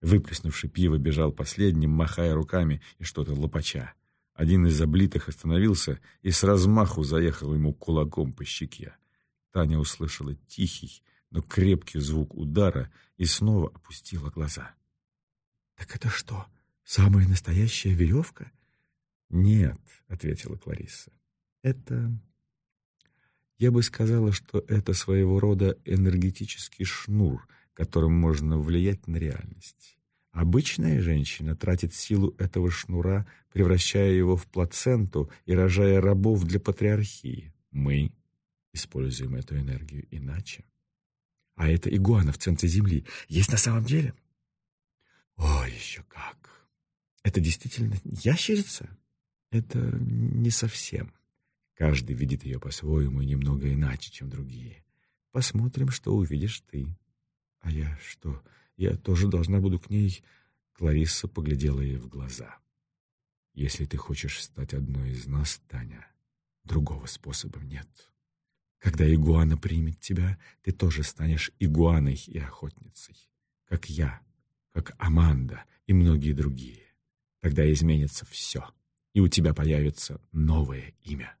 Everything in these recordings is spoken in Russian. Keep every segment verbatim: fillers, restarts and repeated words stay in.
Выплеснувший пиво, бежал последним, махая руками и что-то лопача. Один из облитых остановился и с размаху заехал ему кулаком по щеке. Таня услышала тихий, но крепкий звук удара и снова опустила глаза. «Так это что, самая настоящая веревка?» «Нет», — ответила Кларисса. «Это... Я бы сказала, что это своего рода энергетический шнур, которым можно влиять на реальность. Обычная женщина тратит силу этого шнура, превращая его в плаценту и рожая рабов для патриархии. Мы используем эту энергию иначе. А эта игуана в центре Земли есть на самом деле?» «О, еще как! Это действительно ящерица?» «Это не совсем. Каждый видит ее по-своему и немного иначе, чем другие. Посмотрим, что увидишь ты». «А я что, я тоже должна буду к ней...» Кларисса поглядела ей в глаза. «Если ты хочешь стать одной из нас, Таня, другого способа нет. Когда игуана примет тебя, ты тоже станешь игуаной и охотницей, как я, как Аманда и многие другие. Тогда изменится все, и у тебя появится новое имя».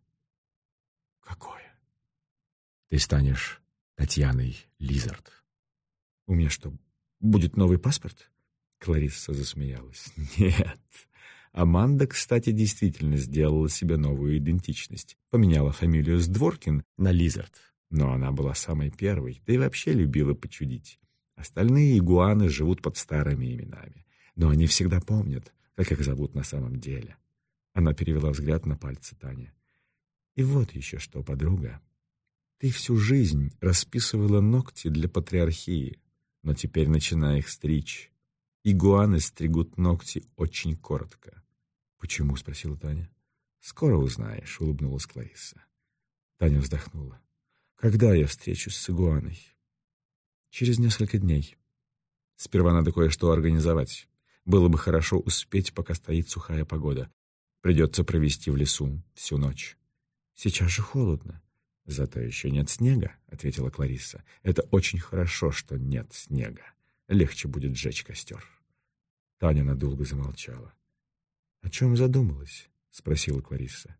«Какое?» «Ты станешь Татьяной Лизард». «У меня что, будет новый паспорт?» Кларисса засмеялась. «Нет. Аманда, кстати, действительно сделала себе новую идентичность. Поменяла фамилию с Дворкин на Лизард. Но она была самой первой, да и вообще любила почудить. Остальные игуаны живут под старыми именами. Но они всегда помнят, как их зовут на самом деле». Она перевела взгляд на пальцы Тани. «И вот еще что, подруга. Ты всю жизнь расписывала ногти для патриархии, но теперь начинай их стричь. Игуаны стригут ногти очень коротко». «Почему?» — спросила Таня. «Скоро узнаешь», — улыбнулась Кларисса. Таня вздохнула. «Когда я встречусь с игуаной?» «Через несколько дней. Сперва надо кое-что организовать. Было бы хорошо успеть, пока стоит сухая погода. Придется провести в лесу всю ночь». «Сейчас же холодно». «Зато еще нет снега», — ответила Кларисса. «Это очень хорошо, что нет снега. Легче будет сжечь костер». Таня надолго замолчала. «О чем задумалась?» — спросила Кларисса.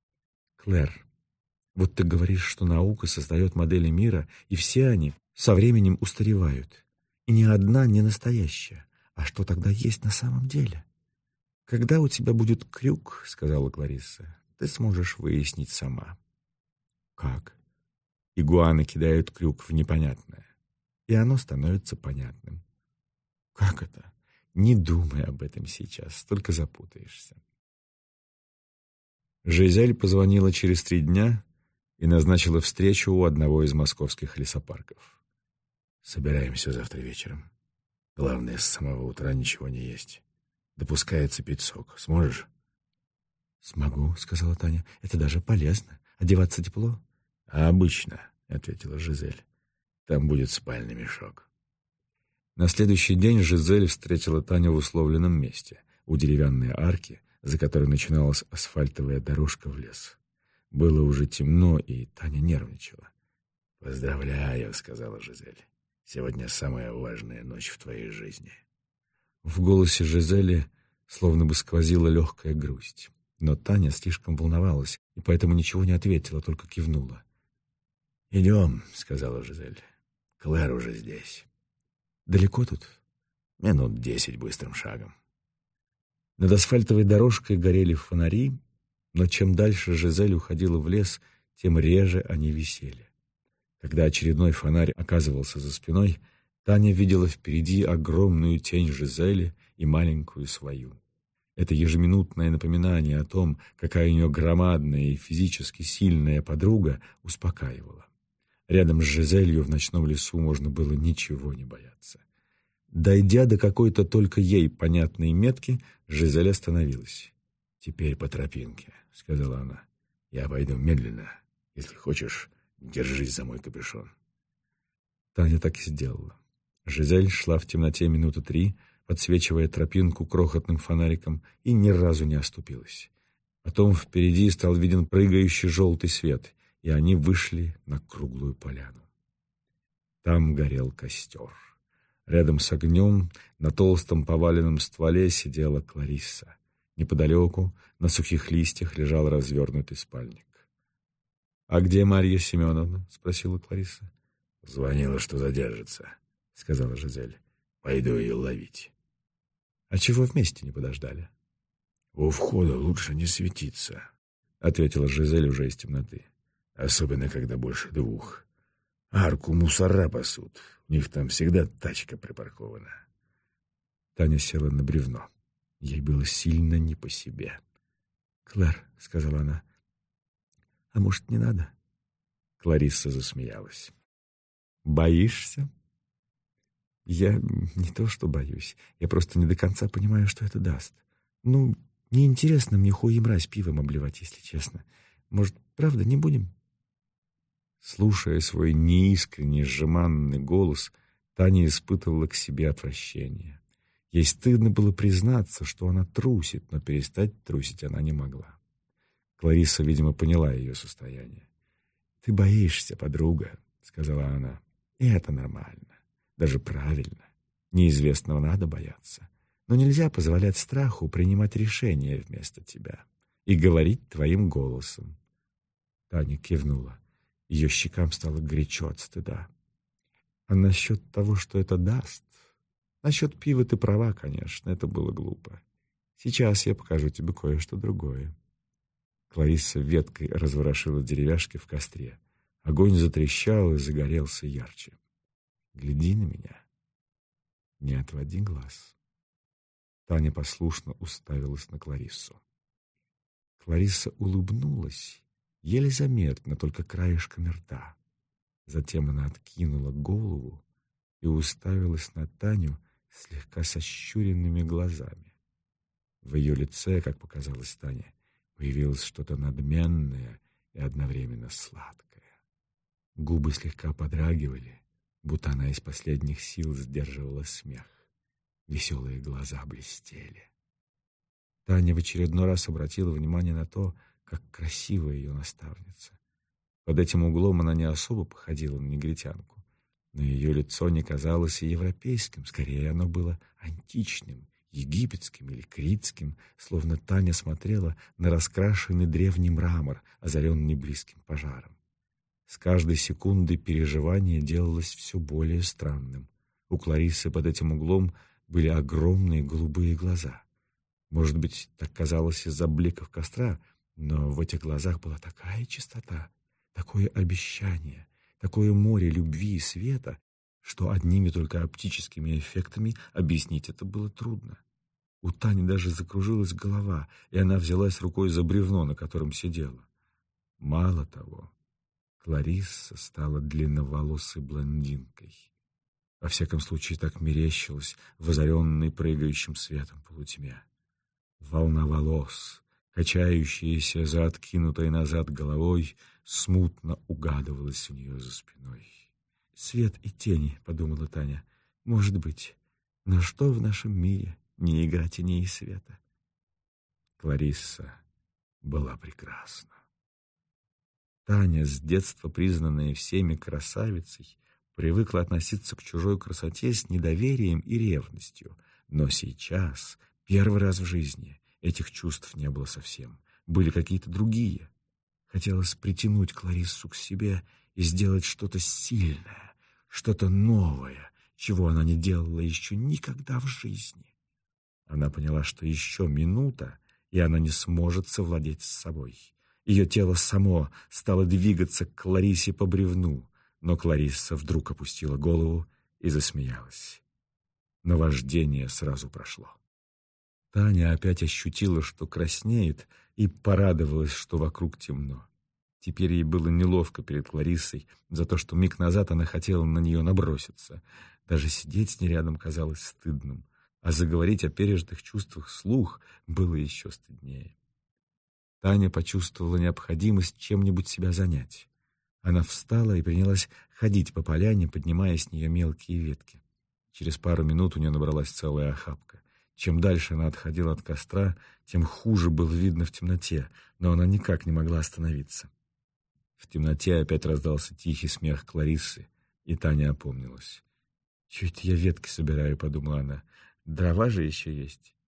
«Клэр, вот ты говоришь, что наука создает модели мира, и все они со временем устаревают. И ни одна не настоящая. А что тогда есть на самом деле?» «Когда у тебя будет крюк, — сказала Кларисса, — ты сможешь выяснить сама». «Как?» Игуаны кидают крюк в непонятное, и оно становится понятным. «Как это?» «Не думай об этом сейчас, только запутаешься». Жизель позвонила через три дня и назначила встречу у одного из московских лесопарков. «Собираемся завтра вечером. Главное, с самого утра ничего не есть. Допускается пить сок. Сможешь?» «Смогу», — сказала Таня. «Это даже полезно. Одеваться тепло?» «А обычно», — ответила Жизель. «Там будет спальный мешок». На следующий день Жизель встретила Таню в условленном месте, у деревянной арки, за которой начиналась асфальтовая дорожка в лес. Было уже темно, и Таня нервничала. «Поздравляю», — сказала Жизель. «Сегодня самая важная ночь в твоей жизни». В голосе Жизели словно бы сквозила легкая грусть. Но Таня слишком волновалась, и поэтому ничего не ответила, только кивнула. «Идем», — сказала Жизель. «Клэр уже здесь». «Далеко тут?» «Минут десять быстрым шагом». Над асфальтовой дорожкой горели фонари, но чем дальше Жизель уходила в лес, тем реже они висели. Когда очередной фонарь оказывался за спиной, Таня видела впереди огромную тень Жизели и маленькую свою. Это ежеминутное напоминание о том, какая у нее громадная и физически сильная подруга, успокаивало. Рядом с Жизелью в ночном лесу можно было ничего не бояться. Дойдя до какой-то только ей понятной метки, Жизель остановилась. «Теперь по тропинке», — сказала она. «Я пойду медленно. Если хочешь, держись за мой капюшон». Таня так и сделала. Жизель шла в темноте минуты три, подсвечивая тропинку крохотным фонариком, и ни разу не оступилась. Потом впереди стал виден прыгающий желтый свет, и они вышли на круглую поляну. Там горел костер. Рядом с огнем на толстом поваленном стволе сидела Кларисса. Неподалеку на сухих листьях лежал развернутый спальник. «А где Марья Семеновна?» — спросила Кларисса. «Звонила, что задержится», — сказала Жизель. «Пойду ее ловить». «А чего вместе не подождали?» «У входа лучше не светиться», — ответила Жизель уже из темноты. «Особенно, когда больше двух. Арку мусора пасут. У них там всегда тачка припаркована». Таня села на бревно. Ей было сильно не по себе. «Клэр», — сказала она, — «а может, не надо?» Кларисса засмеялась. «Боишься?» «Я не то что боюсь. Я просто не до конца понимаю, что это даст. Ну, неинтересно мне хуй и мразь пивом обливать, если честно. Может, правда, не будем?» Слушая свой неискренний, жеманный голос, Таня испытывала к себе отвращение. Ей стыдно было признаться, что она трусит, но перестать трусить она не могла. Кларисса, видимо, поняла ее состояние. «Ты боишься, подруга», — сказала она. «И это нормально, даже правильно. Неизвестного надо бояться. Но нельзя позволять страху принимать решения вместо тебя и говорить твоим голосом». Таня кивнула. Ее щекам стало горячо от стыда. «А насчет того, что это даст? Насчет пива ты права, конечно, это было глупо. Сейчас я покажу тебе кое-что другое». Кларисса веткой разворошила деревяшки в костре. Огонь затрещал и загорелся ярче. «Гляди на меня. Не отводи глаз». Таня послушно уставилась на Клариссу. Кларисса улыбнулась, еле заметно, только краешком рта. Затем она откинула голову и уставилась на Таню слегка сощуренными глазами. В ее лице, как показалось Тане, появилось что-то надменное и одновременно сладкое. Губы слегка подрагивали, будто она из последних сил сдерживала смех. Веселые глаза блестели. Таня в очередной раз обратила внимание на то, как красива ее наставница. Под этим углом она не особо походила на негритянку, но ее лицо не казалось и европейским, скорее оно было античным, египетским или критским, словно Таня смотрела на раскрашенный древний мрамор, озаренный близким пожаром. С каждой секундой переживание делалось все более странным. У Клариссы под этим углом были огромные голубые глаза. Может быть, так казалось из-за бликов костра, но в этих глазах была такая чистота, такое обещание, такое море любви и света, что одними только оптическими эффектами объяснить это было трудно. У Тани даже закружилась голова, и она взялась рукой за бревно, на котором сидела. Мало того, Кларисса стала длинноволосой блондинкой. Во всяком случае, так мерещилось в озаренной прыгающим светом полутьме. Волна волос, качающаяся за откинутой назад головой, смутно угадывалась у нее за спиной. «Свет и тени», — подумала Таня, — «может быть, но что в нашем мире не игра теней и света?» Кларисса была прекрасна. Таня, с детства признанная всеми красавицей, привыкла относиться к чужой красоте с недоверием и ревностью, но сейчас, первый раз в жизни, этих чувств не было совсем, были какие-то другие. Хотелось притянуть Клариссу к себе и сделать что-то сильное, что-то новое, чего она не делала еще никогда в жизни. Она поняла, что еще минута, и она не сможет совладеть с собой. Ее тело само стало двигаться к Клариссе по бревну, но Кларисса вдруг опустила голову и засмеялась. Наваждение сразу прошло. Таня опять ощутила, что краснеет, и порадовалась, что вокруг темно. Теперь ей было неловко перед Клариссой за то, что миг назад она хотела на нее наброситься. Даже сидеть с ней рядом казалось стыдным, а заговорить о пережитых чувствах вслух было еще стыднее. Таня почувствовала необходимость чем-нибудь себя занять. Она встала и принялась ходить по поляне, поднимая с нее мелкие ветки. Через пару минут у нее набралась целая охапка. Чем дальше она отходила от костра, тем хуже было видно в темноте, но она никак не могла остановиться. В темноте опять раздался тихий смех Клариссы, и Таня опомнилась. «Чё это я ветки собираю?» — подумала она. «Дрова же еще есть».